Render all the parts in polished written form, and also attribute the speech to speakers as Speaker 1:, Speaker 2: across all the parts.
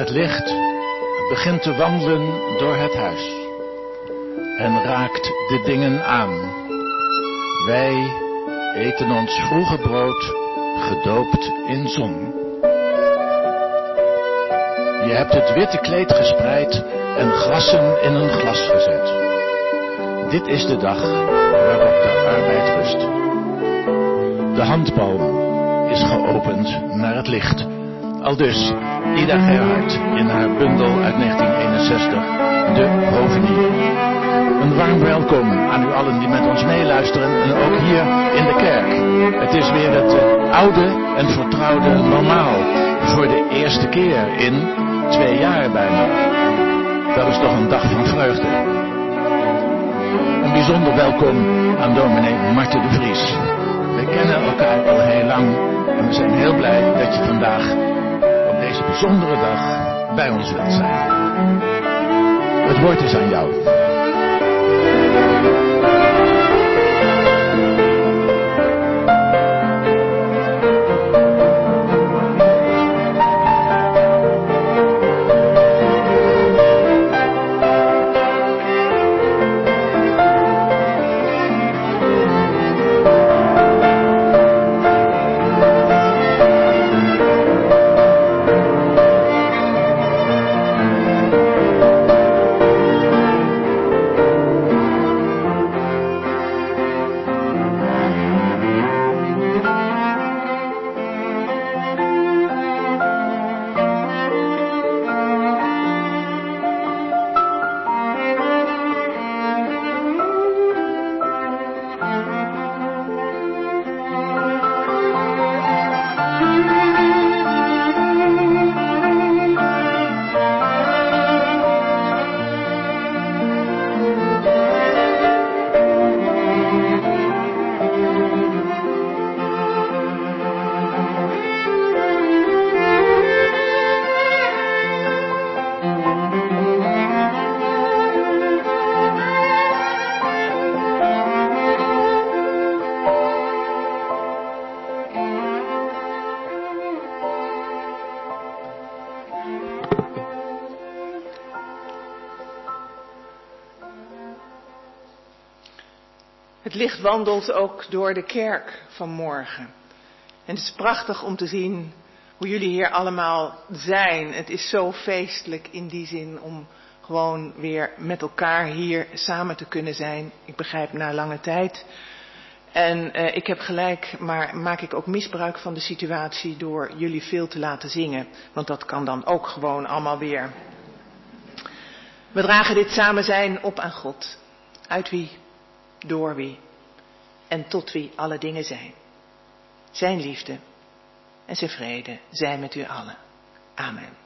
Speaker 1: Het licht begint te wandelen door het huis en raakt de dingen aan. Wij eten ons vroege brood, gedoopt in zon. Je hebt het witte kleed gespreid en grassen in een glas gezet. Dit is de dag waarop de arbeid rust. De handpalm is geopend naar het licht. Aldus Ida Gerhard in haar bundel uit 1961, De Hovenier. Een warm welkom aan u allen die met ons meeluisteren en ook hier in de kerk. Het is weer het oude en vertrouwde normaal voor de eerste keer in 2 jaar bijna. Dat is toch een dag van vreugde. Een bijzonder welkom aan dominee Marten de Vries. We kennen elkaar al heel lang en we zijn heel blij dat je vandaag op deze bijzondere dag bij ons wilt zijn. Het woord is aan jou.
Speaker 2: Het licht wandelt ook door de kerk vanmorgen. En het is prachtig om te zien hoe jullie hier allemaal zijn. Het is zo feestelijk in die zin om gewoon weer met elkaar hier samen te kunnen zijn. Ik begrijp na lange tijd. En ik heb gelijk, maar maak ik ook misbruik van de situatie door jullie veel te laten zingen. Want dat kan dan ook gewoon allemaal weer. We dragen dit samen zijn op aan God. Uit wie, door wie en tot wie alle dingen zijn. Zijn liefde en zijn vrede zijn met u allen. Amen.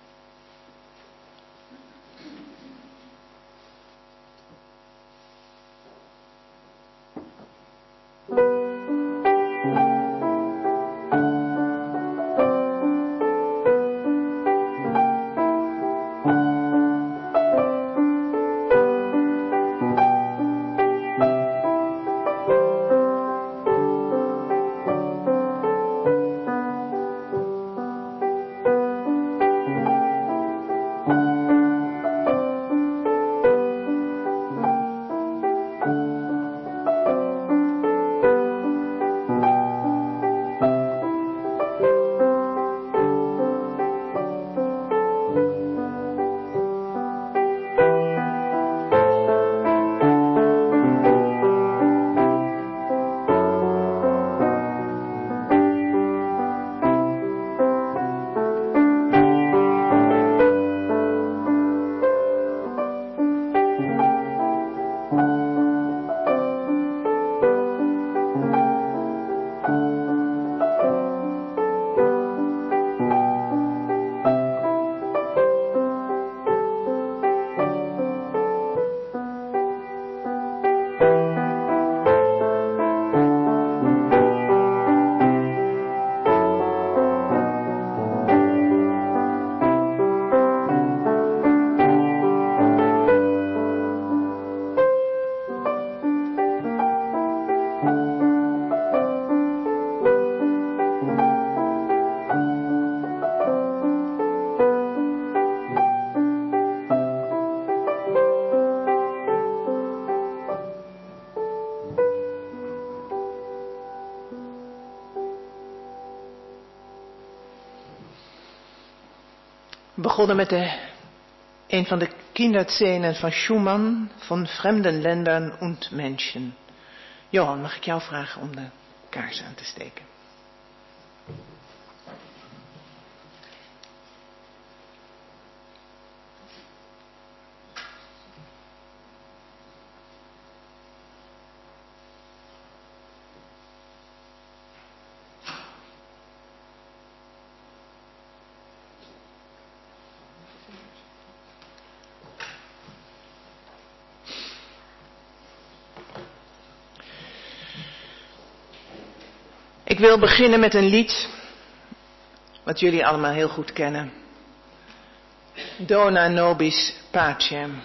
Speaker 2: begonnen met een van de Kinderzenen van Schumann, van Fremden Ländern und Menschen. Johan, mag ik jou vragen om de kaars aan te steken? Ik wil beginnen met een lied, wat jullie allemaal heel goed kennen. Dona nobis pacem.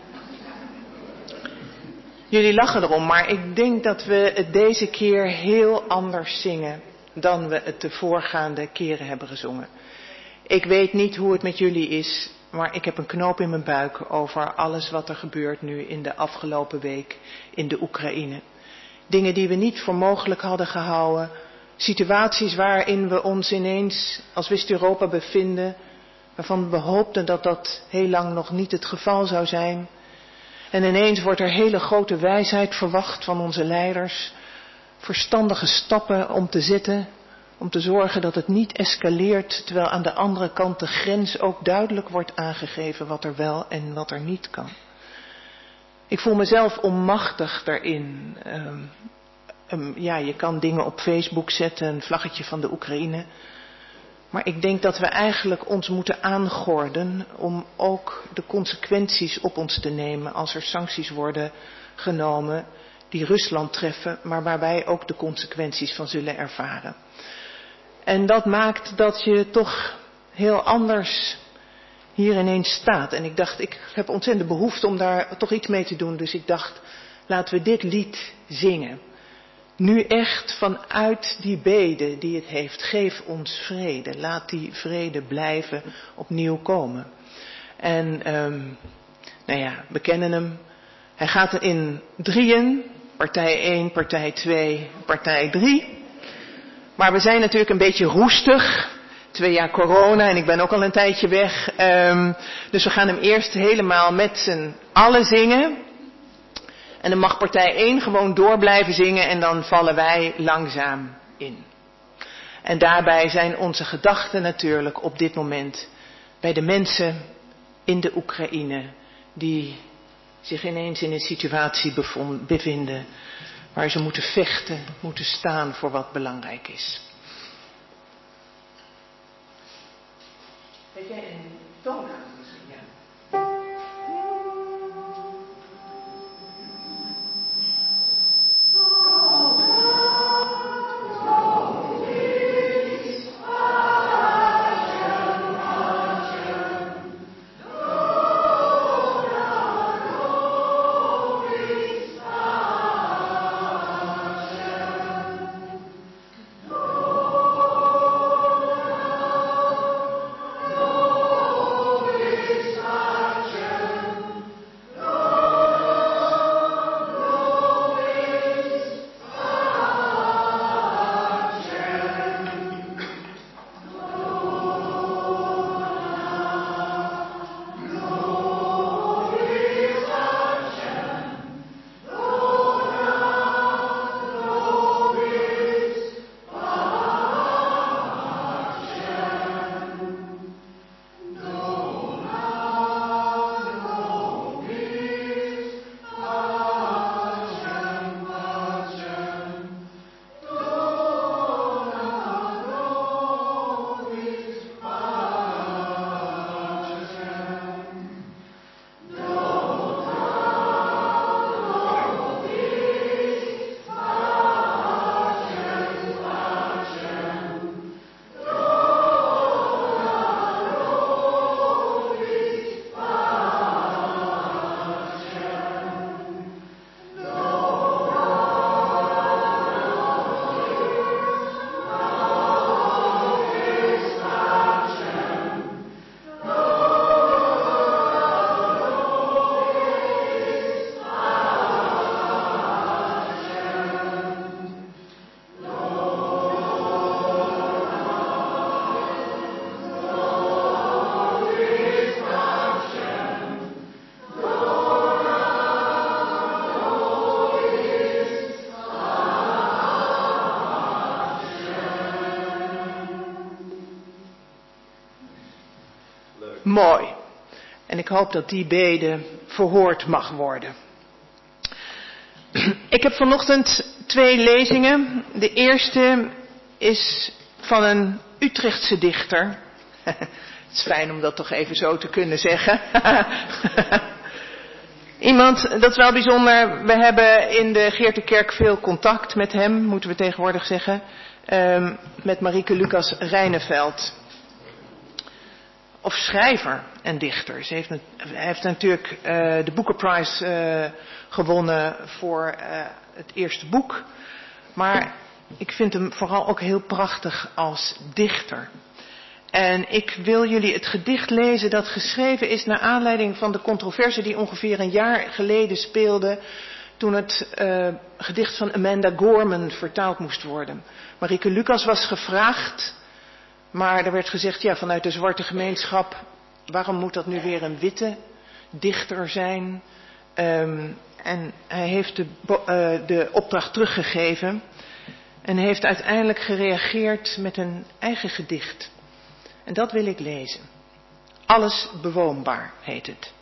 Speaker 2: Jullie lachen erom, maar ik denk dat we het deze keer heel anders zingen dan we het de voorgaande keren hebben gezongen. Ik weet niet hoe het met jullie is, maar ik heb een knoop in mijn buik over alles wat er gebeurt nu in de afgelopen week in de Oekraïne. Dingen die we niet voor mogelijk hadden gehouden. Situaties waarin we ons ineens als West-Europa bevinden, waarvan we hoopten dat dat heel lang nog niet het geval zou zijn. En ineens wordt er hele grote wijsheid verwacht van onze leiders, verstandige stappen om te zetten, om te zorgen dat het niet escaleert, terwijl aan de andere kant de grens ook duidelijk wordt aangegeven wat er wel en wat er niet kan. Ik voel mezelf onmachtig daarin. Je kan dingen op Facebook zetten, een vlaggetje van de Oekraïne. Maar ik denk dat we eigenlijk ons moeten aangorden om ook de consequenties op ons te nemen als er sancties worden genomen die Rusland treffen, maar waar wij ook de consequenties van zullen ervaren. En dat maakt dat je toch heel anders hier ineens staat. En ik dacht, ik heb ontzettend behoefte om daar toch iets mee te doen. Dus ik dacht, laten we dit lied zingen. Nu echt vanuit die bede die het heeft, geef ons vrede. Laat die vrede blijven opnieuw komen. En we kennen hem. Hij gaat er in drieën. Partij 1, partij 2, partij 3. Maar we zijn natuurlijk een beetje roestig. 2 jaar corona en ik ben ook al een tijdje weg. Dus we gaan hem eerst helemaal met z'n allen zingen. En dan mag partij 1 gewoon door blijven zingen en dan vallen wij langzaam in. En daarbij zijn onze gedachten natuurlijk op dit moment bij de mensen in de Oekraïne die zich ineens in een situatie bevinden waar ze moeten vechten, moeten staan voor wat belangrijk is. Weet jij een toon aan misschien? Ja. mooi. En ik hoop dat die bede verhoord mag worden. Ik heb vanochtend 2 lezingen. De eerste is van een Utrechtse dichter. Het is fijn om dat toch even zo te kunnen zeggen. Iemand, dat is wel bijzonder, we hebben in de Geertekerk veel contact met hem, moeten we tegenwoordig zeggen. Met Marieke Lucas Rijneveld. Of schrijver en dichter. Hij heeft natuurlijk de Booker Prize gewonnen voor het eerste boek. Maar ik vind hem vooral ook heel prachtig als dichter. En ik wil jullie het gedicht lezen dat geschreven is naar aanleiding van de controverse die ongeveer een jaar geleden speelde. Toen het gedicht van Amanda Gorman vertaald moest worden. Marieke Lucas was gevraagd. Maar er werd gezegd, ja, vanuit de zwarte gemeenschap, waarom moet dat nu weer een witte dichter zijn? En hij heeft de opdracht teruggegeven en heeft uiteindelijk gereageerd met een eigen gedicht. En dat wil ik lezen. Alles bewoonbaar heet het.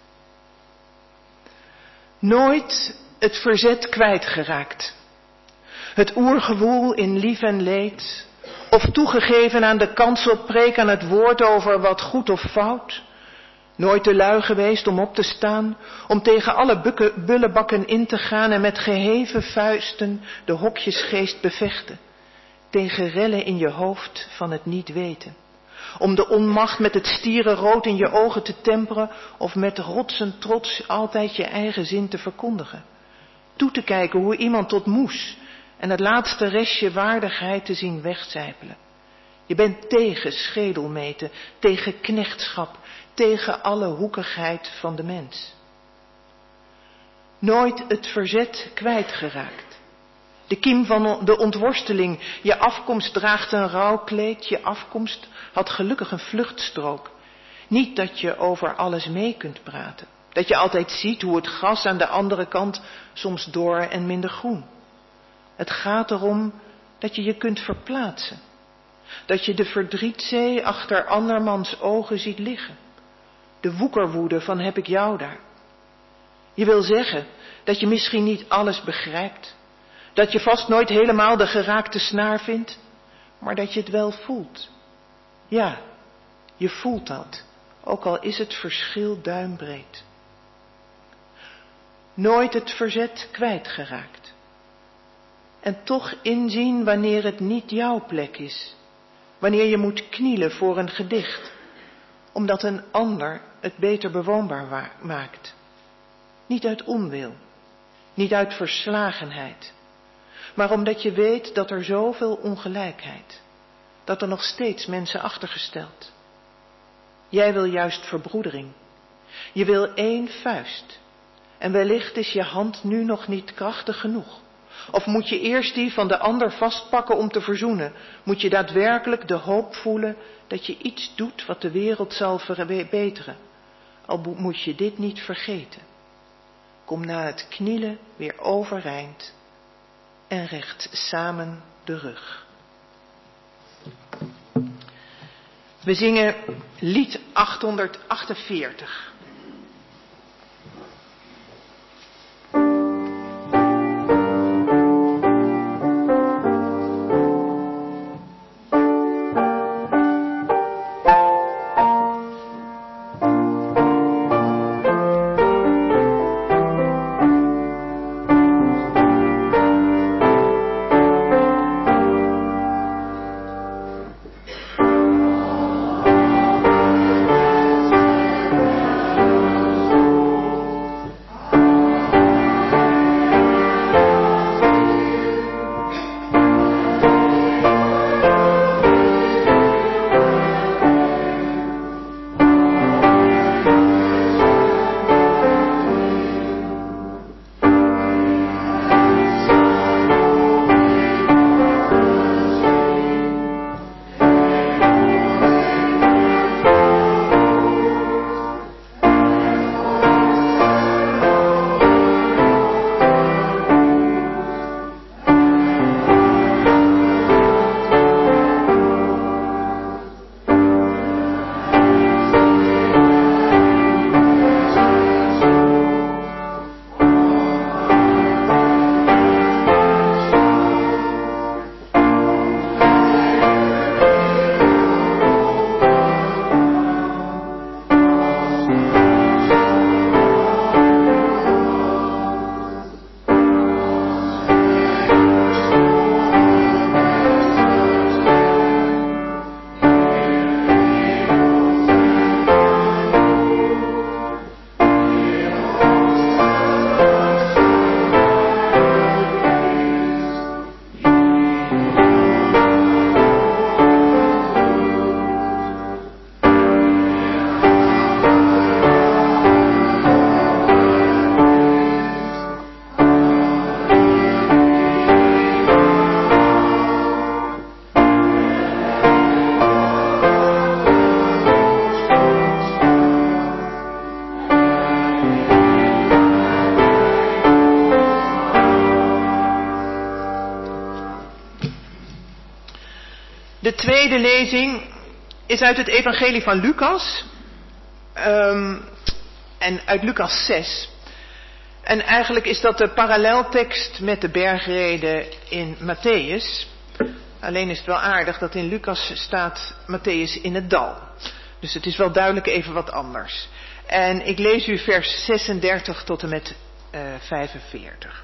Speaker 2: Nooit het verzet kwijtgeraakt. Het oergewoel in lief en leed. Of toegegeven aan de kanselpreek, aan het woord over wat goed of fout. Nooit te lui geweest om op te staan, om tegen alle bullebakken in te gaan en met geheven vuisten de hokjesgeest bevechten. Tegen rellen in je hoofd van het niet weten. Om de onmacht met het stierenrood in je ogen te temperen of met rotsend trots altijd je eigen zin te verkondigen. Toe te kijken hoe iemand tot moes en het laatste restje waardigheid te zien wegcijpelen. Je bent tegen schedelmeten, tegen knechtschap, tegen alle hoekigheid van de mens. Nooit het verzet kwijtgeraakt. De kiem van de ontworsteling, je afkomst draagt een rouwkleed, je afkomst had gelukkig een vluchtstrook. Niet dat je over alles mee kunt praten. Dat je altijd ziet hoe het gras aan de andere kant soms dor en minder groen. Het gaat erom dat je je kunt verplaatsen. Dat je de verdrietzee achter andermans ogen ziet liggen. De woekerwoede van heb ik jou daar. Je wil zeggen dat je misschien niet alles begrijpt. Dat je vast nooit helemaal de geraakte snaar vindt. Maar dat je het wel voelt. Ja, je voelt dat. Ook al is het verschil duimbreed. Nooit het verzet kwijtgeraakt. En toch inzien wanneer het niet jouw plek is. Wanneer je moet knielen voor een gedicht. Omdat een ander het beter bewoonbaar maakt. Niet uit onwil. Niet uit verslagenheid. Maar omdat je weet dat er zoveel ongelijkheid. Dat er nog steeds mensen achtergesteld. Jij wil juist verbroedering. Je wil 1 vuist. En wellicht is je hand nu nog niet krachtig genoeg. Of moet je eerst die van de ander vastpakken om te verzoenen? Moet je daadwerkelijk de hoop voelen dat je iets doet wat de wereld zal verbeteren? Al moet je dit niet vergeten. Kom na het knielen weer overeind en recht samen de rug. We zingen lied 848. De tweede lezing is uit het evangelie van Lucas. En uit Lucas 6. En eigenlijk is dat de paralleltekst met de bergrede in Matthäus. Alleen is het wel aardig dat in Lucas staat Matthäus in het dal. Dus het is wel duidelijk even wat anders. En ik lees u vers 36 tot en met 45.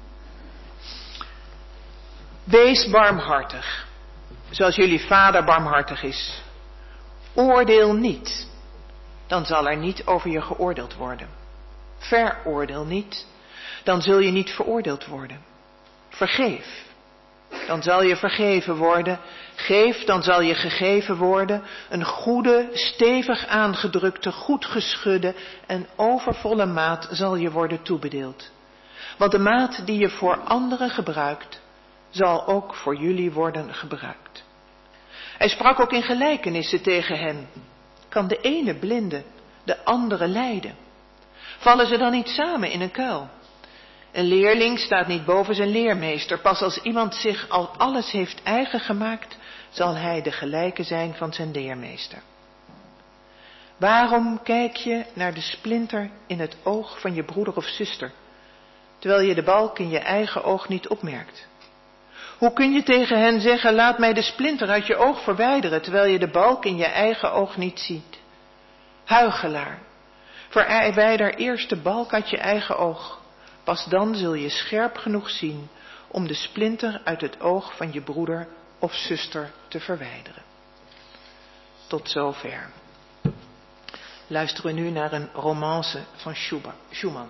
Speaker 2: Wees barmhartig, zoals jullie vader barmhartig is. Oordeel niet, dan zal er niet over je geoordeeld worden. Veroordeel niet, dan zul je niet veroordeeld worden. Vergeef, dan zal je vergeven worden. Geef, dan zal je gegeven worden. Een goede, stevig aangedrukte, goed geschudde en overvolle maat zal je worden toebedeeld. Want de maat die je voor anderen gebruikt, zal ook voor jullie worden gebruikt. Hij sprak ook in gelijkenissen tegen hen. Kan de ene blinde de andere leiden? Vallen ze dan niet samen in een kuil? Een leerling staat niet boven zijn leermeester. Pas als iemand zich al alles heeft eigen gemaakt, zal hij de gelijke zijn van zijn leermeester. Waarom kijk je naar de splinter in het oog van je broeder of zuster, terwijl je de balk in je eigen oog niet opmerkt? Hoe kun je tegen hen zeggen, laat mij de splinter uit je oog verwijderen, terwijl je de balk in je eigen oog niet ziet? Huichelaar, verwijder eerst de balk uit je eigen oog. Pas dan zul je scherp genoeg zien om de splinter uit het oog van je broeder of zuster te verwijderen. Tot zover. Luisteren we nu naar een romance van Schumann.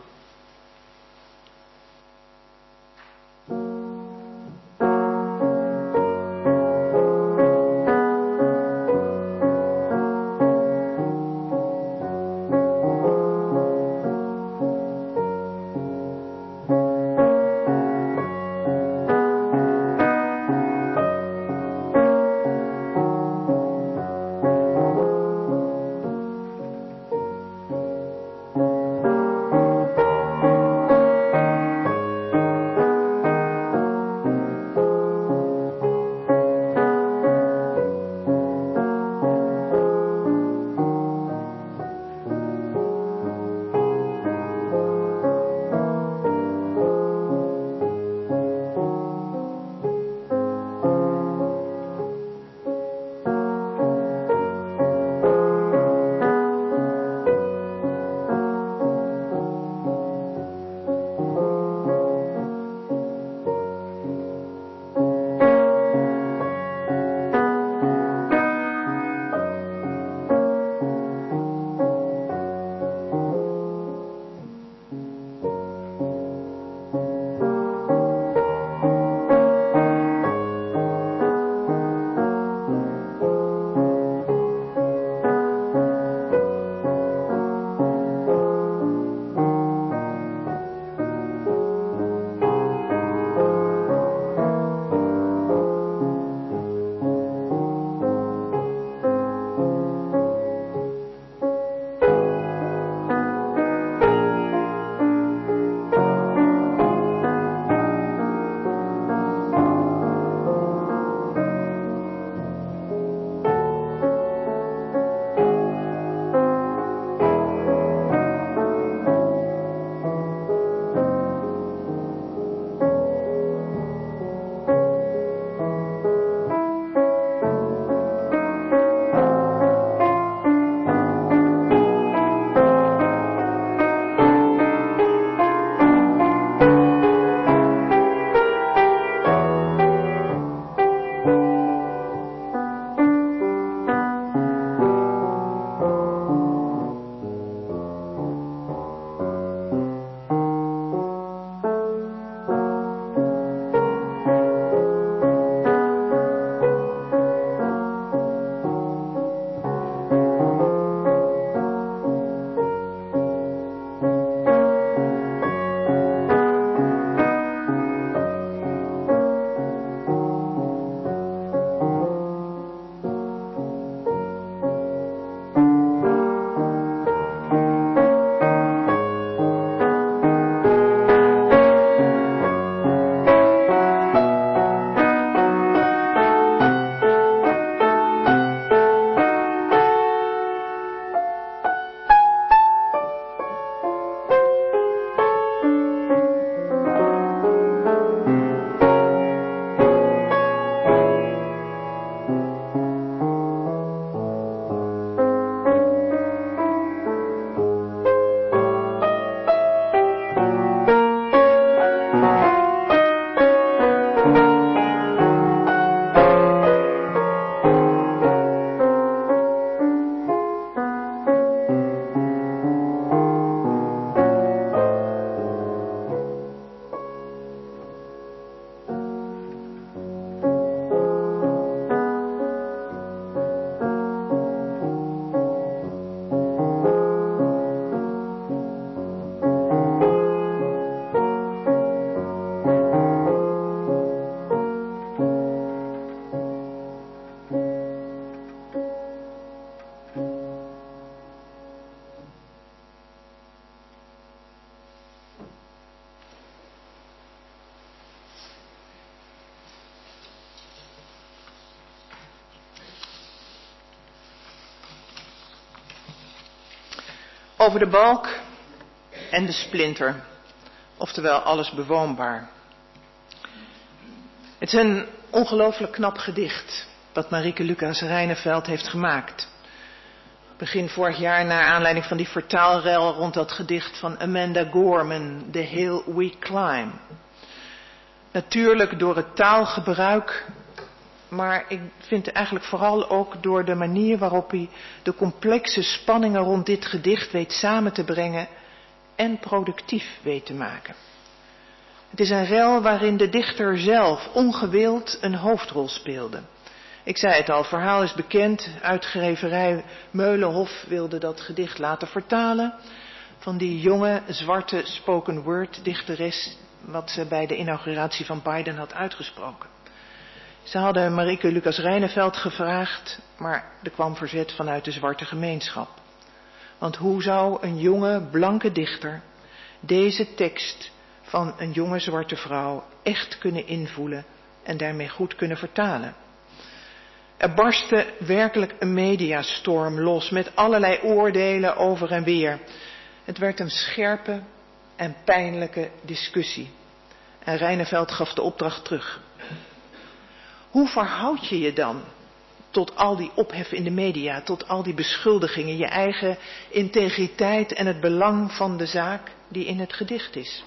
Speaker 2: Over de balk en de splinter, oftewel alles bewoonbaar. Het is een ongelooflijk knap gedicht dat Marieke Lucas Rijneveld heeft gemaakt. Begin vorig jaar naar aanleiding van die vertaalrel rond dat gedicht van Amanda Gorman, The Hill We Climb. Natuurlijk door het taalgebruik, maar ik vind eigenlijk vooral ook door de manier waarop hij de complexe spanningen rond dit gedicht weet samen te brengen en productief weet te maken. Het is een rel waarin de dichter zelf ongewild een hoofdrol speelde. Ik zei het al, het verhaal is bekend. Uitgeverij Meulenhof wilde dat gedicht laten vertalen van die jonge zwarte spoken word dichteres wat ze bij de inauguratie van Biden had uitgesproken. Ze hadden Marieke Lucas Rijneveld gevraagd, maar er kwam verzet vanuit de zwarte gemeenschap. Want hoe zou een jonge blanke dichter deze tekst van een jonge zwarte vrouw echt kunnen invoelen en daarmee goed kunnen vertalen? Er barstte werkelijk een mediastorm los met allerlei oordelen over en weer. Het werd een scherpe en pijnlijke discussie. En Rijneveld gaf de opdracht terug. Hoe verhoud je je dan tot al die ophef in de media, tot al die beschuldigingen, je eigen integriteit en het belang van de zaak die in het gedicht is?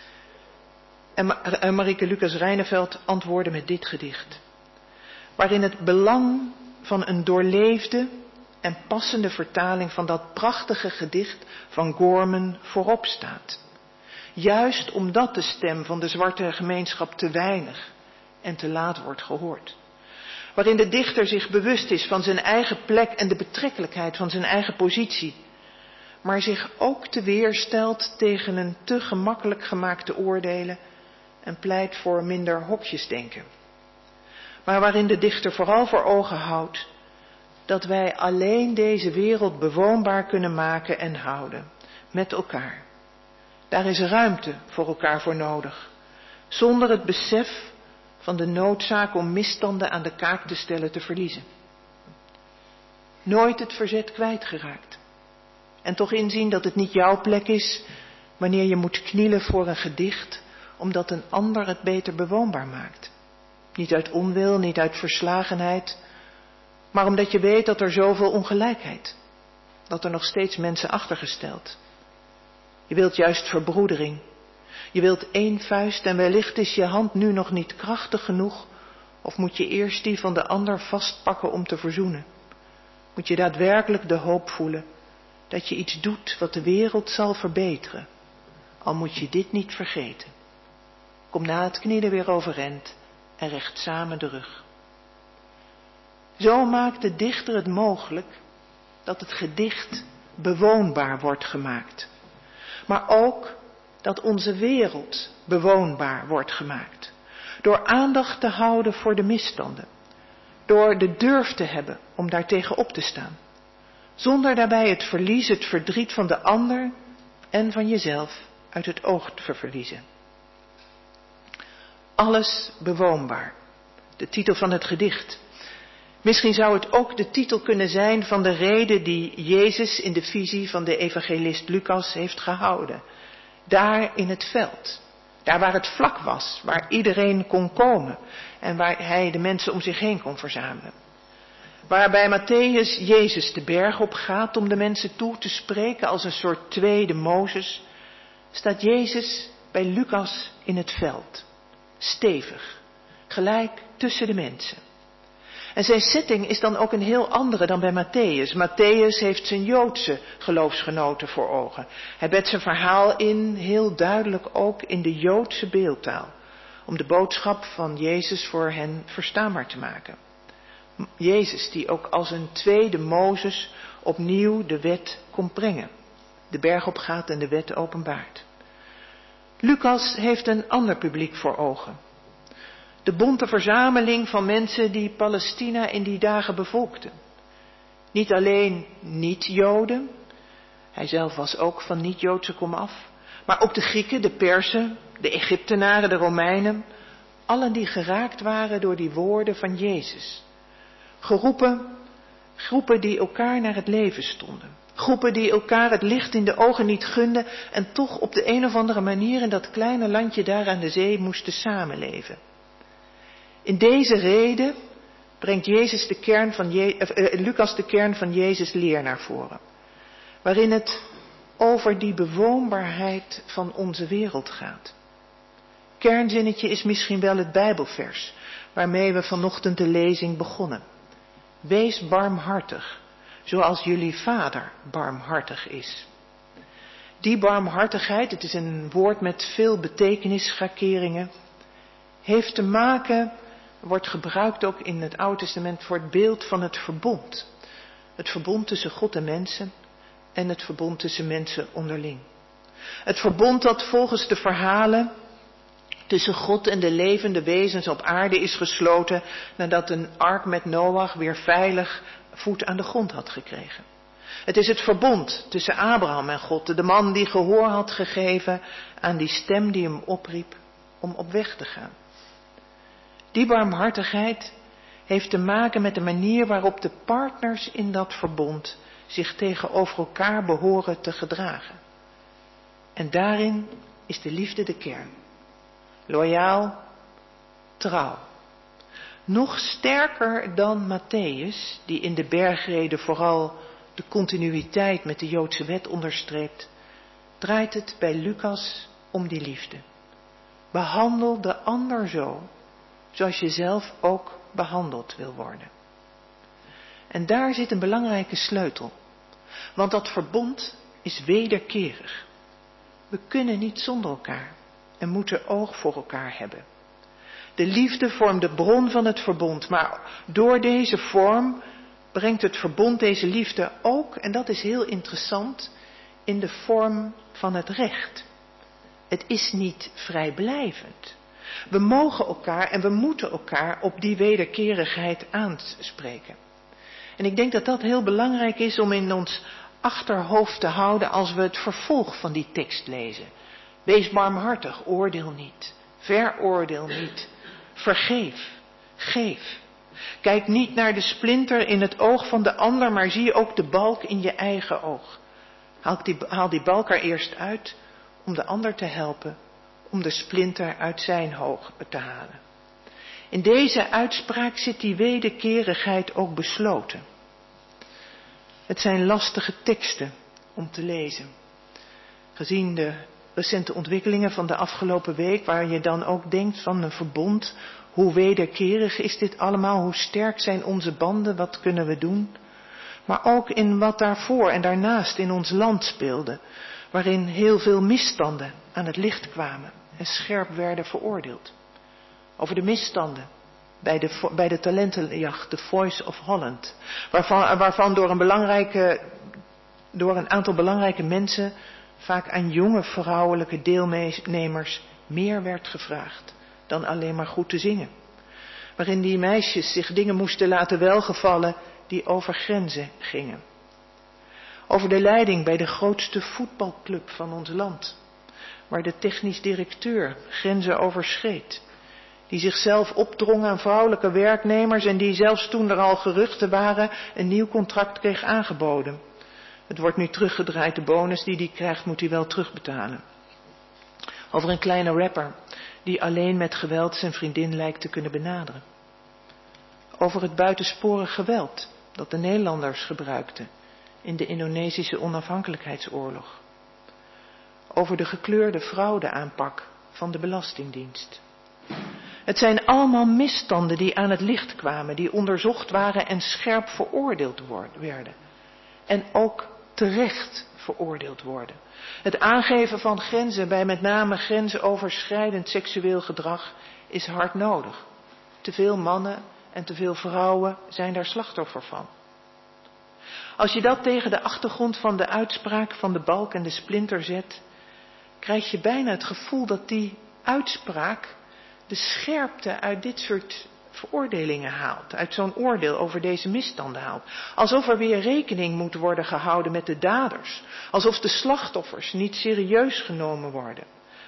Speaker 2: En Marieke Lucas Rijneveld antwoordde met dit gedicht, waarin het belang van een doorleefde en passende vertaling van dat prachtige gedicht van Gorman voorop staat. Juist omdat de stem van de zwarte gemeenschap te weinig en te laat wordt gehoord. Waarin de dichter zich bewust is van zijn eigen plek en de betrekkelijkheid van zijn eigen positie. Maar zich ook te weerstelt tegen een te gemakkelijk gemaakte oordelen en pleit voor minder hokjesdenken. Maar waarin de dichter vooral voor ogen houdt dat wij alleen deze wereld bewoonbaar kunnen maken en houden. Met elkaar. Daar is ruimte voor elkaar voor nodig. Zonder het besef van de noodzaak om misstanden aan de kaak te stellen te verliezen. Nooit het verzet kwijtgeraakt. En toch inzien dat het niet jouw plek is wanneer je moet knielen voor een gedicht omdat een ander het beter bewoonbaar maakt. Niet uit onwil, niet uit verslagenheid, maar omdat je weet dat er zoveel ongelijkheid, dat er nog steeds mensen achtergesteld. Je wilt juist verbroedering. Je wilt één vuist en wellicht is je hand nu nog niet krachtig genoeg, of moet je eerst die van de ander vastpakken om te verzoenen. Moet je daadwerkelijk de hoop voelen dat je iets doet wat de wereld zal verbeteren, al moet je dit niet vergeten. Kom na het knielen weer overeind en recht samen de rug. Zo maakt de dichter het mogelijk dat het gedicht bewoonbaar wordt gemaakt. Maar ook dat onze wereld bewoonbaar wordt gemaakt. Door aandacht te houden voor de misstanden. Door de durf te hebben om daartegen op te staan. Zonder daarbij het verlies, het verdriet van de ander en van jezelf uit het oog te verliezen. Alles bewoonbaar. De titel van het gedicht. Misschien zou het ook de titel kunnen zijn van de rede die Jezus in de visie van de evangelist Lucas heeft gehouden. Daar in het veld. Daar waar het vlak was, waar iedereen kon komen en waar hij de mensen om zich heen kon verzamelen. Waarbij Matthäus Jezus de berg op gaat om de mensen toe te spreken als een soort tweede Mozes, staat Jezus bij Lucas in het veld. Stevig, gelijk tussen de mensen. En zijn setting is dan ook een heel andere dan bij Matthäus. Matthäus heeft zijn Joodse geloofsgenoten voor ogen. Hij bedt zijn verhaal in, heel duidelijk ook in de Joodse beeldtaal. Om de boodschap van Jezus voor hen verstaanbaar te maken. Jezus die ook als een tweede Mozes opnieuw de wet komt brengen. De berg op gaat en de wet openbaart. Lucas heeft een ander publiek voor ogen. De bonte verzameling van mensen die Palestina in die dagen bevolkten. Niet alleen niet-Joden, hij zelf was ook van niet-Joodse komaf, maar ook de Grieken, de Persen, de Egyptenaren, de Romeinen, allen die geraakt waren door die woorden van Jezus. Groepen die elkaar naar het leven stonden. Groepen die elkaar het licht in de ogen niet gunden en toch op de een of andere manier in dat kleine landje daar aan de zee moesten samenleven. In deze reden brengt Lucas de kern van Jezus' leer naar voren. Waarin het over die bewoonbaarheid van onze wereld gaat. Kernzinnetje is misschien wel het Bijbelvers waarmee we vanochtend de lezing begonnen. Wees barmhartig, zoals jullie Vader barmhartig is. Die barmhartigheid, het is een woord met veel betekenisschakeringen, heeft te maken, wordt gebruikt ook in het Oude Testament voor het beeld van het verbond. Het verbond tussen God en mensen en het verbond tussen mensen onderling. Het verbond dat volgens de verhalen tussen God en de levende wezens op aarde is gesloten nadat een ark met Noach weer veilig voet aan de grond had gekregen. Het is het verbond tussen Abraham en God, de man die gehoor had gegeven aan die stem die hem opriep om op weg te gaan. Die barmhartigheid heeft te maken met de manier waarop de partners in dat verbond zich tegenover elkaar behoren te gedragen. En daarin is de liefde de kern. Loyaal, trouw. Nog sterker dan Mattheüs, die in de bergrede vooral de continuïteit met de Joodse wet onderstreept, draait het bij Lucas om die liefde. Behandel de ander zo, zoals je zelf ook behandeld wil worden. En daar zit een belangrijke sleutel, want dat verbond is wederkerig. We kunnen niet zonder elkaar en moeten oog voor elkaar hebben. De liefde vormt de bron van het verbond, maar door deze vorm brengt het verbond deze liefde ook, en dat is heel interessant, in de vorm van het recht. Het is niet vrijblijvend. We mogen elkaar en we moeten elkaar op die wederkerigheid aanspreken. En ik denk dat dat heel belangrijk is om in ons achterhoofd te houden als we het vervolg van die tekst lezen. Wees barmhartig, oordeel niet, veroordeel niet, vergeef, geef. Kijk niet naar de splinter in het oog van de ander, maar zie ook de balk in je eigen oog. Haal die balk er eerst uit om de ander te helpen, om de splinter uit zijn oog te halen. In deze uitspraak zit die wederkerigheid ook besloten. Het zijn lastige teksten om te lezen. Gezien de recente ontwikkelingen van de afgelopen week, waar je dan ook denkt van een verbond, hoe wederkerig is dit allemaal, hoe sterk zijn onze banden, wat kunnen we doen? Maar ook in wat daarvoor en daarnaast in ons land speelde, waarin heel veel misstanden aan het licht kwamen en scherp werden veroordeeld. Over de misstanden bij de talentenjacht, The Voice of Holland, waarvan door een aantal belangrijke mensen, vaak aan jonge vrouwelijke deelnemers, meer werd gevraagd dan alleen maar goed te zingen. Waarin die meisjes zich dingen moesten laten welgevallen die over grenzen gingen. Over de leiding bij de grootste voetbalclub van ons land, waar de technisch directeur grenzen overschreed, die zichzelf opdrong aan vrouwelijke werknemers en die zelfs toen er al geruchten waren een nieuw contract kreeg aangeboden. Het wordt nu teruggedraaid, de bonus die hij krijgt moet hij wel terugbetalen. Over een kleine rapper die alleen met geweld zijn vriendin lijkt te kunnen benaderen. Over het buitensporig geweld dat de Nederlanders gebruikten in de Indonesische onafhankelijkheidsoorlog. Over de gekleurde fraudeaanpak van de Belastingdienst. Het zijn allemaal misstanden die aan het licht kwamen, die onderzocht waren en scherp veroordeeld werden. En ook terecht veroordeeld worden. Het aangeven van grenzen bij met name grensoverschrijdend seksueel gedrag is hard nodig. Te veel mannen en te veel vrouwen zijn daar slachtoffer van. Als je dat tegen de achtergrond van de uitspraak van de balk en de splinter zet, krijg je bijna het gevoel dat die uitspraak de scherpte uit dit soort veroordelingen haalt, uit zo'n oordeel over deze misstanden haalt. Alsof er weer rekening moet worden gehouden met de daders. Alsof de slachtoffers niet serieus genomen worden.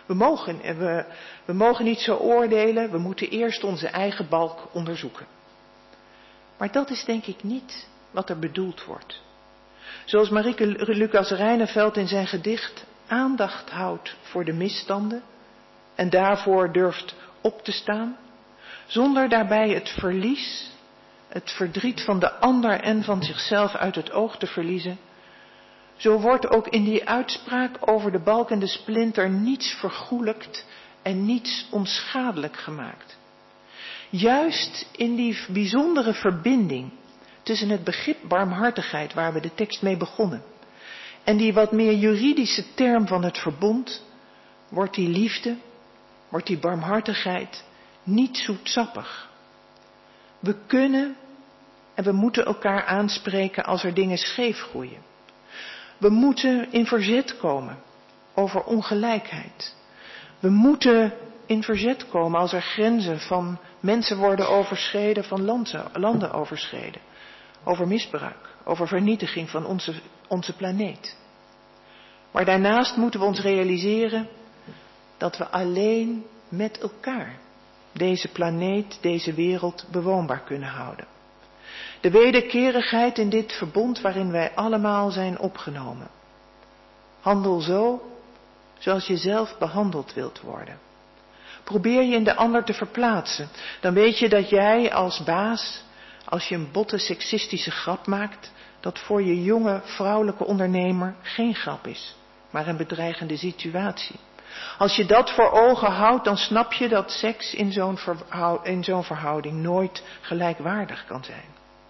Speaker 2: We mogen niet zo oordelen, we moeten eerst onze eigen balk onderzoeken. Maar dat is denk ik niet wat er bedoeld wordt. Zoals Marieke Lucas Reineveld in zijn gedicht aandacht houdt voor de misstanden en daarvoor durft op te staan, zonder daarbij het verlies, het verdriet van de ander en van zichzelf uit het oog te verliezen. Zo wordt ook in die uitspraak over de balk en de splinter niets vergoelijkt en niets onschadelijk gemaakt. Juist in die bijzondere verbinding tussen het begrip barmhartigheid, waar we de tekst mee begonnen, en die wat meer juridische term van het verbond, wordt die liefde, wordt die barmhartigheid niet zoetsappig. We kunnen en we moeten elkaar aanspreken als er dingen scheef groeien. We moeten in verzet komen over ongelijkheid. We moeten in verzet komen als er grenzen van mensen worden overschreden, van landen overschreden. Over misbruik, over vernietiging van onze planeet. Maar daarnaast moeten we ons realiseren dat we alleen met elkaar deze planeet, deze wereld bewoonbaar kunnen houden. De wederkerigheid in dit verbond waarin wij allemaal zijn opgenomen. Handel zo, zoals je zelf behandeld wilt worden. Probeer je in de ander te verplaatsen. Dan weet je dat jij als baas, als je een botte seksistische grap maakt, dat voor je jonge vrouwelijke ondernemer geen grap is, maar een bedreigende situatie. Als je dat voor ogen houdt, dan snap je dat seks in zo'n verhouding nooit gelijkwaardig kan zijn.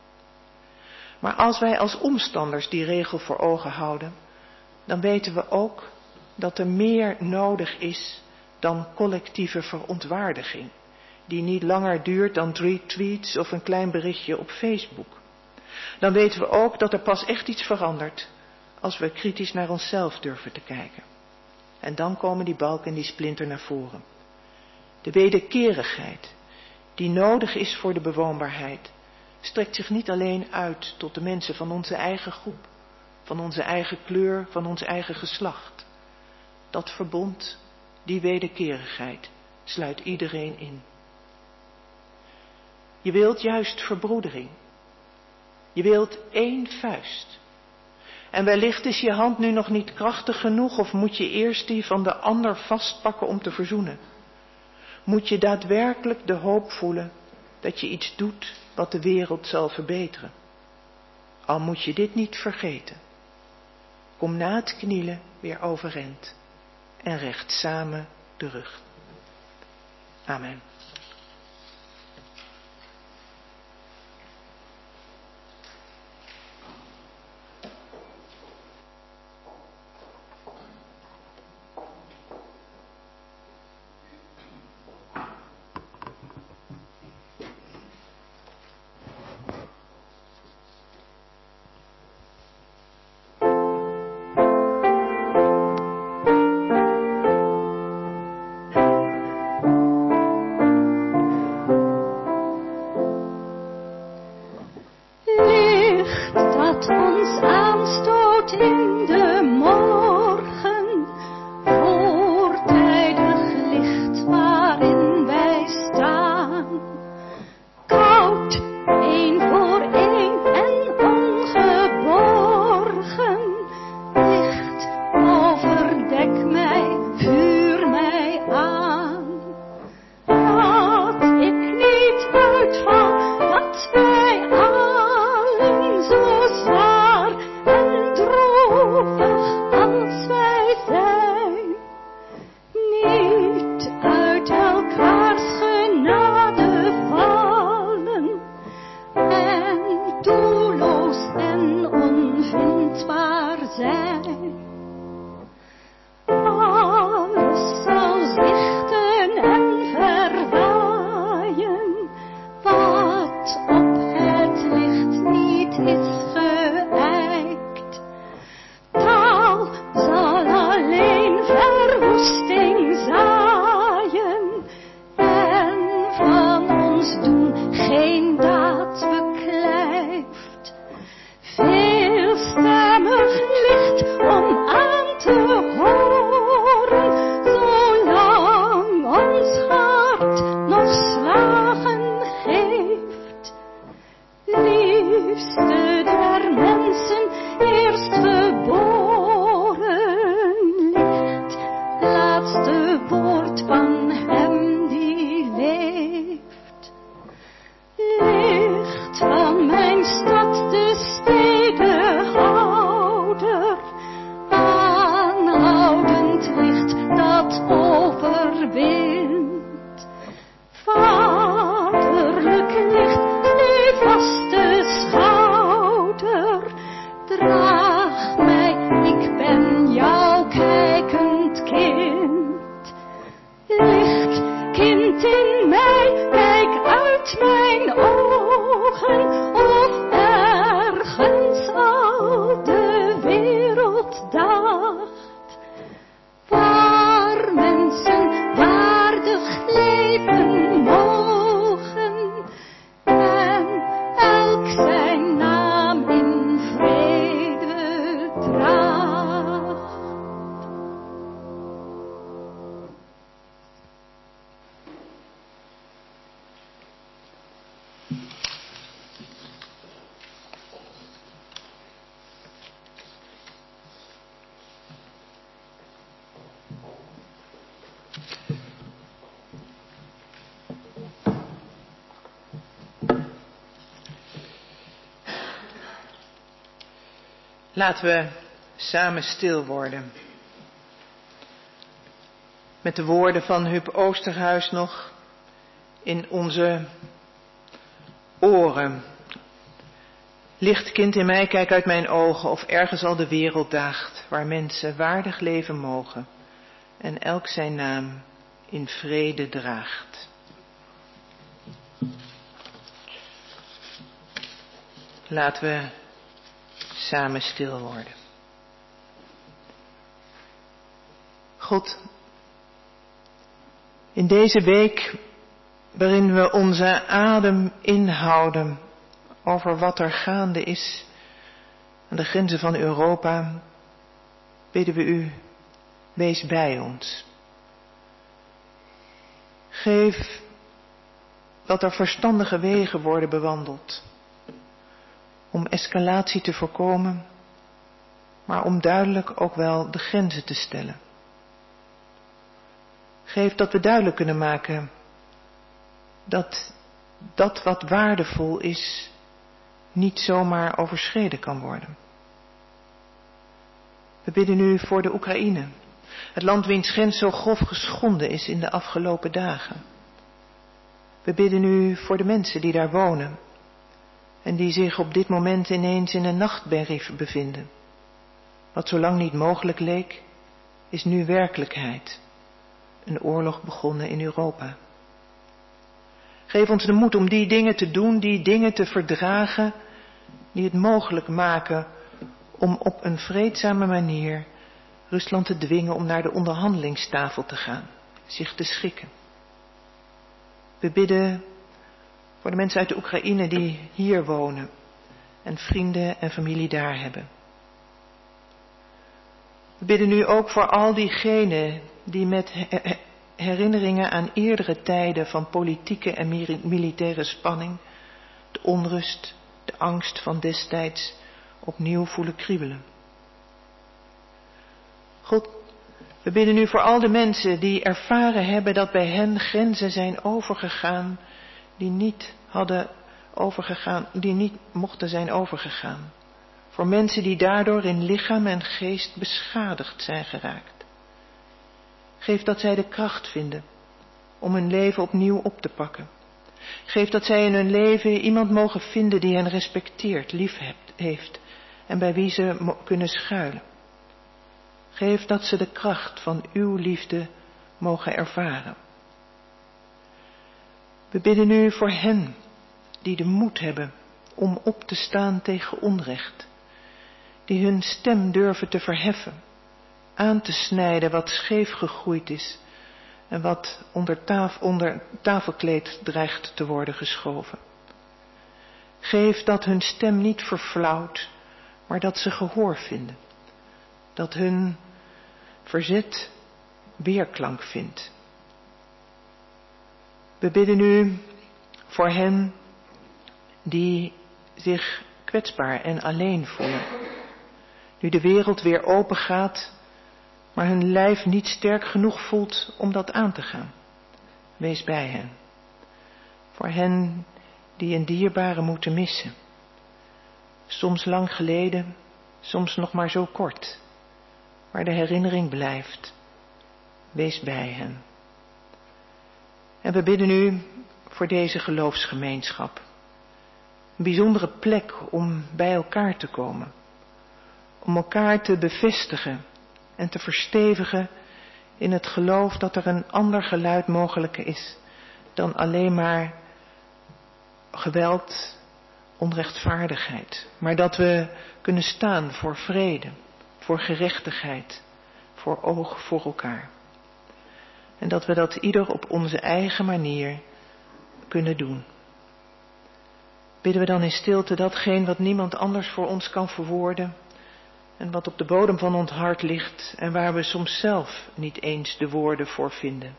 Speaker 2: Maar als wij als omstanders die regel voor ogen houden, dan weten we ook dat er meer nodig is dan collectieve verontwaardiging, die niet langer duurt dan 3 tweets of een klein berichtje op Facebook. Dan weten we ook dat er pas echt iets verandert als we kritisch naar onszelf durven te kijken. En dan komen die balk en die splinter naar voren. De wederkerigheid die nodig is voor de bewoonbaarheid strekt zich niet alleen uit tot de mensen van onze eigen groep, van onze eigen kleur, van ons eigen geslacht. Dat verbond, die wederkerigheid, sluit iedereen in. Je wilt juist verbroedering. Je wilt één vuist. En wellicht is je hand nu nog niet krachtig genoeg of moet je eerst die van de ander vastpakken om te verzoenen. Moet je daadwerkelijk de hoop voelen dat je iets doet wat de wereld zal verbeteren. Al moet je dit niet vergeten. Kom na het knielen weer overeind en recht samen de rug. Amen. Laten we samen stil worden. Met de woorden van Huub Oosterhuis nog in onze oren. Licht kind in mij, kijk uit mijn ogen, of ergens al de wereld daagt, waar mensen waardig leven mogen en elk zijn naam in vrede draagt. Laten we samen stil worden. God, in deze week waarin we onze adem inhouden over wat er gaande is aan de grenzen van Europa, bidden we u, wees bij ons. Geef dat er verstandige wegen worden bewandeld om escalatie te voorkomen, maar om duidelijk ook wel de grenzen te stellen. Geef dat we duidelijk kunnen maken dat wat waardevol is niet zomaar overschreden kan worden. We bidden nu voor de Oekraïne, het land wiens grens zo grof geschonden is in de afgelopen dagen. We bidden nu voor de mensen die daar wonen en die zich op dit moment ineens in een nachtmerrie bevinden. Wat zo lang niet mogelijk leek, is nu werkelijkheid. Een oorlog begonnen in Europa. Geef ons de moed om die dingen te doen, die dingen te verdragen, die het mogelijk maken om op een vreedzame manier Rusland te dwingen om naar de onderhandelingstafel te gaan, zich te schikken. We bidden voor de mensen uit de Oekraïne die hier wonen en vrienden en familie daar hebben. We bidden nu ook voor al diegenen die met herinneringen aan eerdere tijden van politieke en militaire spanning, de onrust, de angst van destijds opnieuw voelen kriebelen. God, we bidden nu voor al de mensen die ervaren hebben dat bij hen grenzen zijn overgegaan die niet mochten zijn overgegaan. Voor mensen die daardoor in lichaam en geest beschadigd zijn geraakt. Geef dat zij de kracht vinden om hun leven opnieuw op te pakken. Geef dat zij in hun leven iemand mogen vinden die hen respecteert, lief heeft en bij wie ze kunnen schuilen. Geef dat ze de kracht van uw liefde mogen ervaren. We bidden nu voor hen die de moed hebben om op te staan tegen onrecht. Die hun stem durven te verheffen, aan te snijden wat scheef gegroeid is en wat onder tafelkleed dreigt te worden geschoven. Geef dat hun stem niet verflauwt, maar dat ze gehoor vinden. Dat hun verzet weerklank vindt. We bidden nu voor hen die zich kwetsbaar en alleen voelen. Nu de wereld weer open gaat, maar hun lijf niet sterk genoeg voelt om dat aan te gaan. Wees bij hen. Voor hen die een dierbare moeten missen. Soms lang geleden, soms nog maar zo kort. Maar de herinnering blijft. Wees bij hen. En we bidden u voor deze geloofsgemeenschap. Een bijzondere plek om bij elkaar te komen. Om elkaar te bevestigen en te verstevigen in het geloof dat er een ander geluid mogelijk is dan alleen maar geweld, onrechtvaardigheid. Maar dat we kunnen staan voor vrede, voor gerechtigheid, voor oog voor elkaar. En dat we dat ieder op onze eigen manier kunnen doen. Bidden we dan in stilte datgene wat niemand anders voor ons kan verwoorden en wat op de bodem van ons hart ligt en waar we soms zelf niet eens de woorden voor vinden.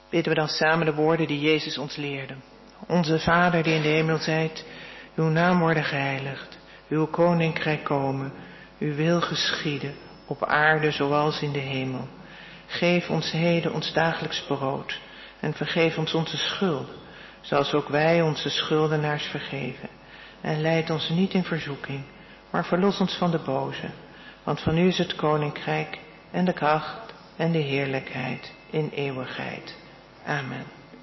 Speaker 2: Bidden we dan samen de woorden die Jezus ons leerde. Onze Vader die in de hemel zijt, uw naam worden geheiligd, uw koninkrijk komen, uw wil geschieden, op aarde zoals in de hemel. Geef ons heden ons dagelijks brood en vergeef ons onze schuld, zoals ook wij onze schuldenaars vergeven. En leid ons niet in verzoeking, maar verlos ons van de boze. Want van u is het koninkrijk en de kracht en de heerlijkheid in eeuwigheid. Amen.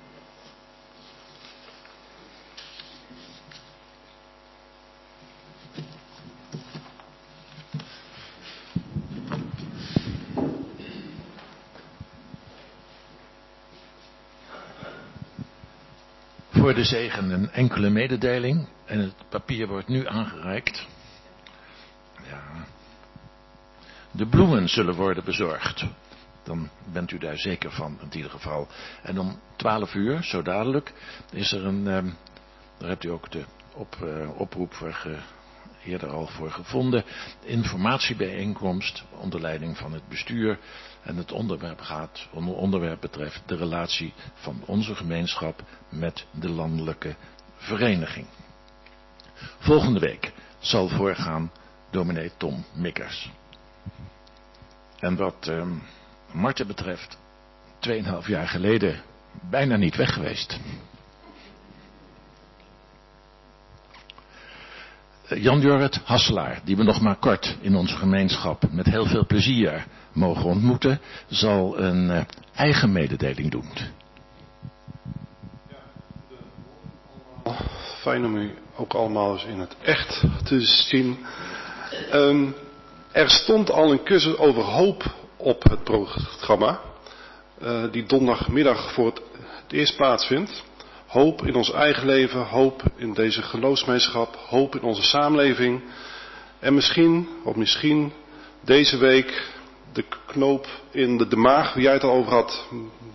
Speaker 1: Voor de zegen een enkele mededeling en het papier wordt nu aangereikt. Ja. De bloemen zullen worden bezorgd. Dan bent u daar zeker van, in ieder geval. En om 12 uur, zo dadelijk, is er een, daar hebt u ook de oproep voor eerder al voor gevonden, informatiebijeenkomst onder leiding van het bestuur. En het onderwerp betreft de relatie van onze gemeenschap met de landelijke vereniging. Volgende week zal voorgaan dominee Tom Mikkers. En wat Marten betreft, 2,5 jaar geleden bijna niet weg geweest. Jan-Jorrit Hasselaar, die we nog maar kort in onze gemeenschap met heel veel plezier mogen ontmoeten, zal een eigen mededeling doen.
Speaker 3: Fijn om u ook allemaal eens in het echt te zien. Er stond al een cursus over hoop op het programma, die donderdagmiddag voor het eerst plaatsvindt. Hoop in ons eigen leven, hoop in deze geloofsgemeenschap, hoop in onze samenleving. En misschien deze week de knoop in de maag, wie jij het al over had.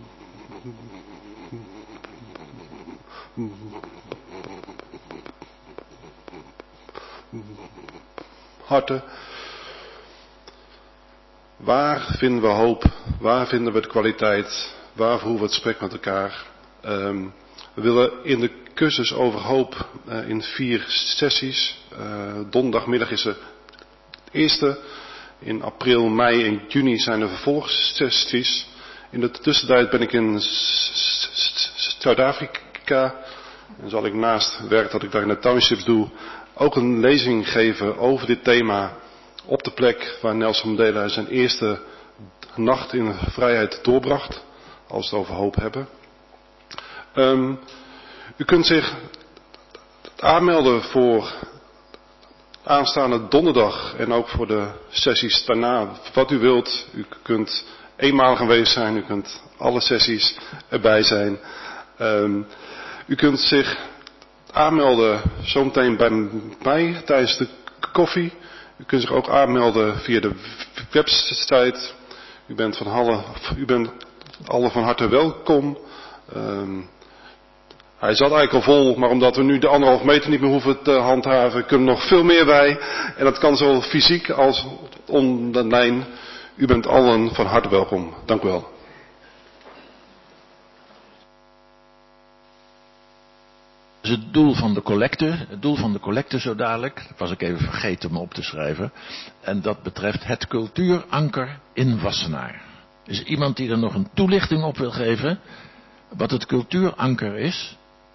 Speaker 3: Harten. Waar vinden we hoop? Waar vinden we de kwaliteit? Waar voeren we het gesprek met elkaar? We willen in de cursus over hoop in 4 sessies. Donderdagmiddag is de eerste. In april, mei en juni zijn de vervolgsessies. In de tussentijd ben ik in Zuid-Afrika. En zal ik naast het werk dat ik daar in de townships doe, ook een lezing geven over dit thema op de plek waar Nelson Mandela zijn eerste nacht in vrijheid doorbracht. Als we het over hoop hebben. U kunt zich aanmelden voor aanstaande donderdag en ook voor de sessies daarna. Wat u wilt. U kunt eenmalig aanwezig zijn. U kunt alle sessies erbij zijn. U kunt zich aanmelden zometeen bij mij tijdens de koffie. U kunt zich ook aanmelden via de website. U bent alle van harte welkom. Hij zat eigenlijk al vol, maar omdat we nu de 1,5 meter niet meer hoeven te handhaven, kunnen er nog veel meer bij. En dat kan zowel fysiek als online. U bent allen van harte welkom. Dank u wel.
Speaker 1: Dus het doel van de collecte zo dadelijk, dat was ik even vergeten om op te schrijven. En dat betreft het cultuuranker in Wassenaar. Is er iemand die er nog een toelichting op wil geven? Wat het cultuuranker is?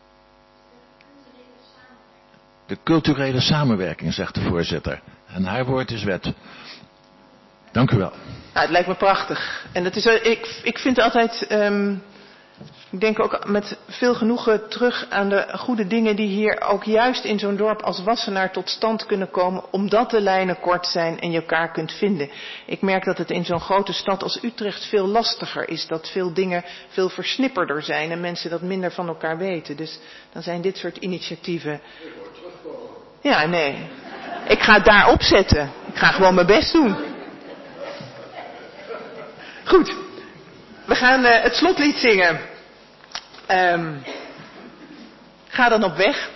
Speaker 1: De culturele samenwerking, zegt de voorzitter. En haar woord is wet. Dank u wel.
Speaker 2: Nou, het lijkt me prachtig. En het is, ik vind altijd, ik denk ook met veel genoegen terug aan de goede dingen die hier ook juist in zo'n dorp als Wassenaar tot stand kunnen komen, omdat de lijnen kort zijn en je elkaar kunt vinden. Ik merk dat het in zo'n grote stad als Utrecht veel lastiger is, dat veel dingen veel versnipperder zijn en mensen dat minder van elkaar weten. Dus dan zijn dit soort initiatieven. Ja, nee. Ik ga het daar opzetten. Ik ga gewoon mijn best doen. Goed. We gaan het slotlied zingen. Ga dan op weg.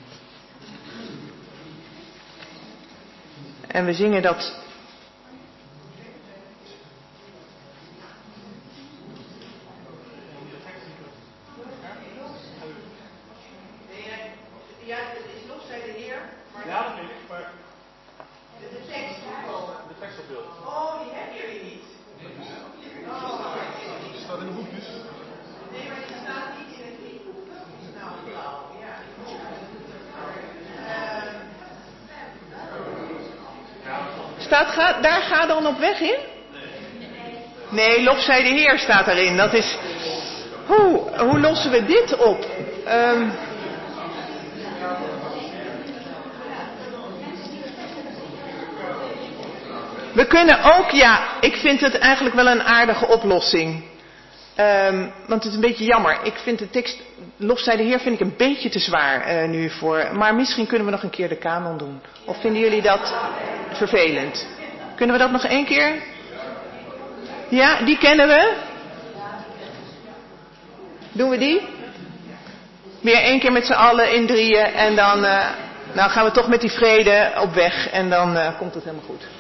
Speaker 2: En we zingen dat.
Speaker 1: Ja, dat weet ik, maar... De tekst op beeld.
Speaker 2: Oh, die hebben jullie niet.
Speaker 1: Het staat in de boekjes.
Speaker 2: Nee, maar die staat niet in het e-book. Nou, flauw, ja. Daar ga dan op weg in? Nee, lof zij de Heer staat erin. Dat is... Hoe lossen we dit op? We kunnen ook, ja, ik vind het eigenlijk wel een aardige oplossing. Want het is een beetje jammer. Ik vind de tekst, lof zij de Heer, vind ik een beetje te zwaar nu voor. Maar misschien kunnen we nog een keer de kanon doen. Of vinden jullie dat vervelend? Kunnen we dat nog 1 keer? Ja, die kennen we. Doen we die? Weer 1 keer met z'n allen in 3 en dan gaan we toch met die vrede op weg en dan komt het helemaal goed.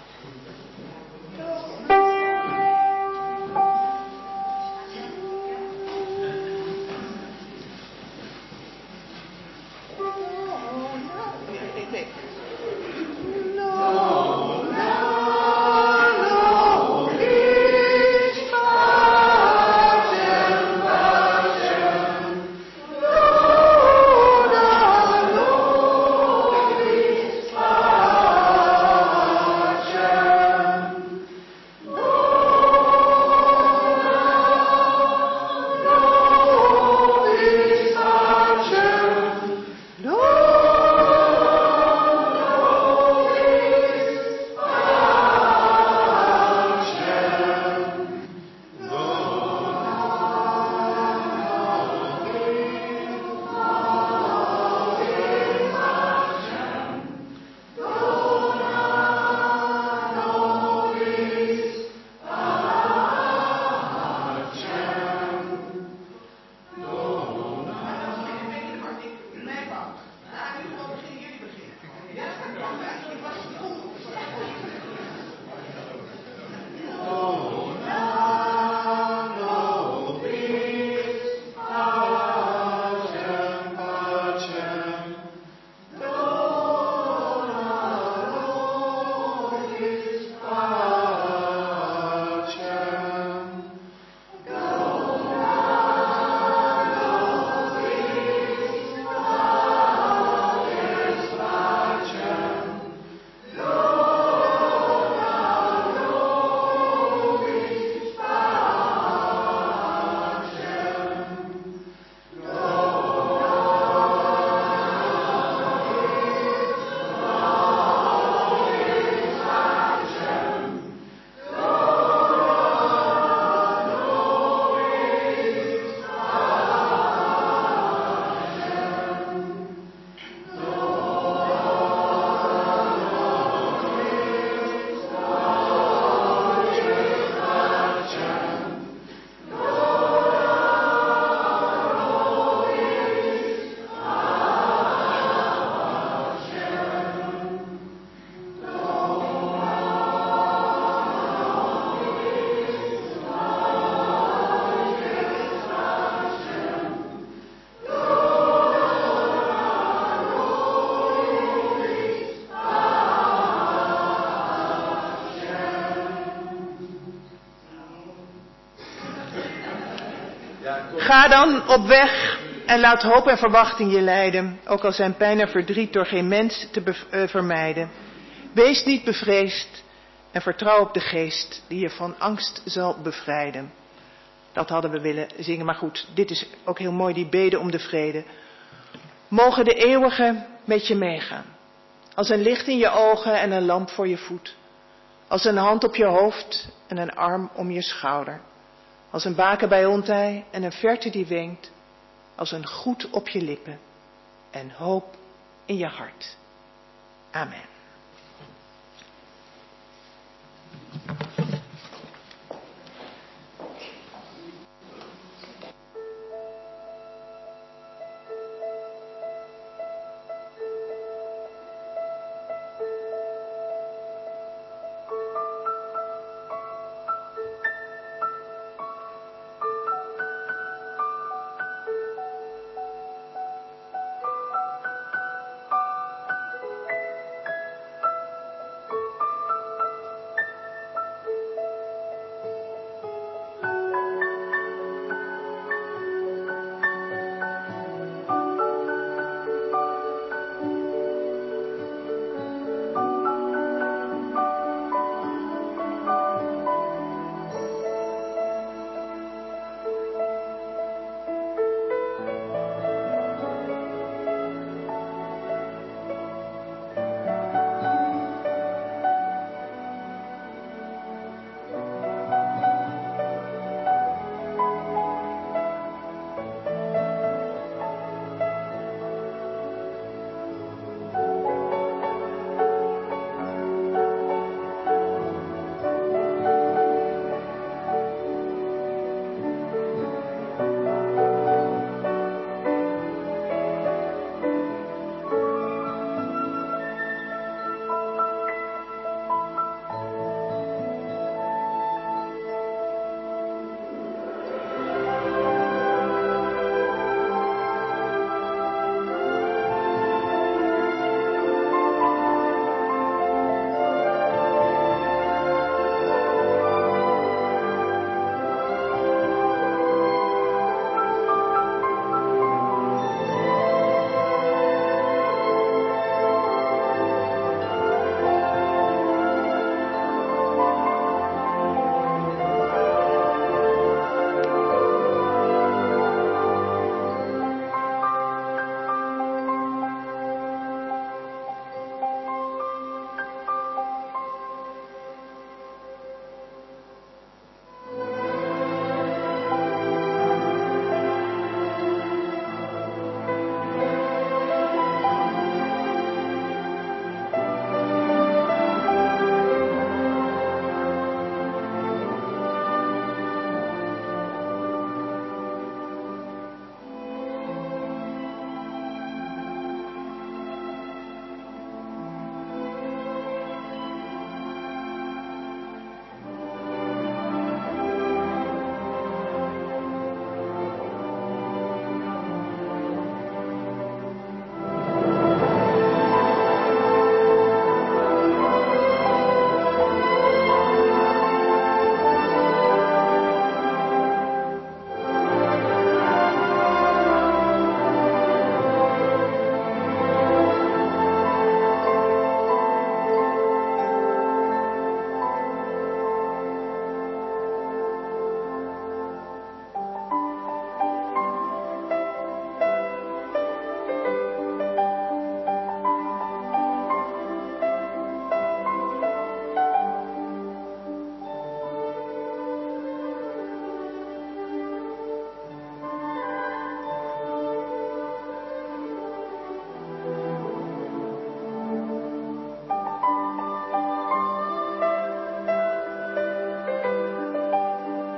Speaker 2: Ga dan op weg en laat hoop en verwachting je leiden, ook al zijn pijn en verdriet door geen mens te vermijden. Wees niet bevreesd en vertrouw op de geest die je van angst zal bevrijden. Dat hadden we willen zingen, maar goed, dit is ook heel mooi, die bede om de vrede. Mogen de eeuwige met je meegaan, als een licht in je ogen en een lamp voor je voet. Als een hand op je hoofd en een arm om je schouder. Als een baken bij ontij en een verte die wenkt. Als een groet op je lippen en hoop in je hart. Amen.